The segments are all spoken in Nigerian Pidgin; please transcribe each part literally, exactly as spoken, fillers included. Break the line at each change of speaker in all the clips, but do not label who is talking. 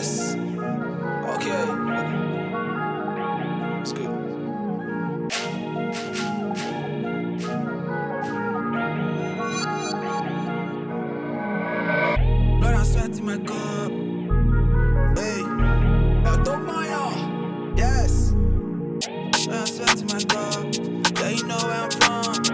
Yes. Okay. It's good. Lord, I sweat in my cup. Hey. I don't mind. Yes. Lord, I sweat in my cup. Yeah, you know where I'm from.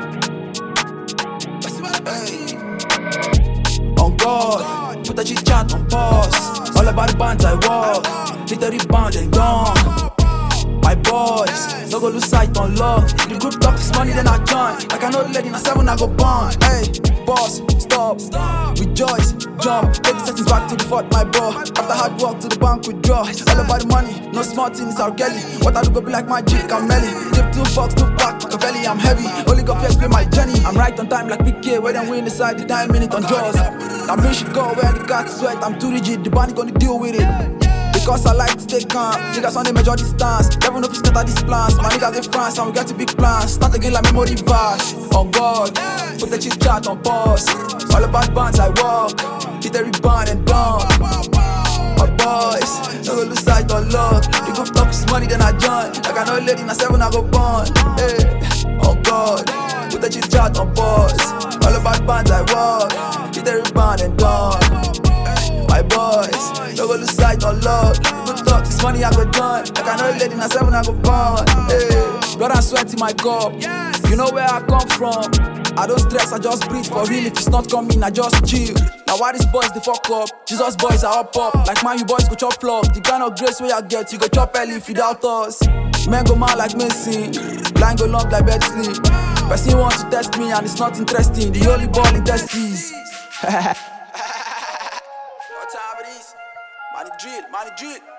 Hey. On God, put that chit chat on pause. All about the bands I walk. Hit the rebound and gone. My boys, no go lose sight on love. The group talk this money, then I join. I cannot let in a seven, I go born. Hey, boss, stop, rejoice, jump. Take the settings back to the fort, my bro. After hard work to the bank withdraw. All about the money, no smart things are Kelly. What I do go be like my G, I'm Melly. Give two fucks, two back, Machiavelli, I'm heavy. Only God fears play my journey. I'm right on time like P K, where them win inside the time minute on jaws. I bring should go where the cat sweat. I'm too rigid, the band gonna deal with it. Because I like to stay calm. Niggas on the major distance. Never know if it's scatter these plans. My niggas in France and we got to big plans. Start again like memory verse. On God, put the chit chat on pause. All about bands I walk. Hit the rebound and down. My boys, no go lose sight on love. The group talk this money, then I join. Like I know a lady in a seven, I go born. Hey, on God, put the chit chat on pause. All about bands I walk. Hit the rebound and down. My boys, no go lose sight on love. Good talk, this money I go done. Like I know a lady in a seven, I go born. Hey, blood and sweat in my cup. You know where I come from. I don't stress, I just breathe for real. If it's not coming, I just chill. Now why these boys they fuck up? Jesus boys are up up. Like man, you boys go chop flop. The kind of grace where I get, you go chop early if you doubt us. Men go mad like Messi. Line go long like bed sleep. Person want to test me and it's not interesting. The only ball in testes. What time it is? Money drill, money drill.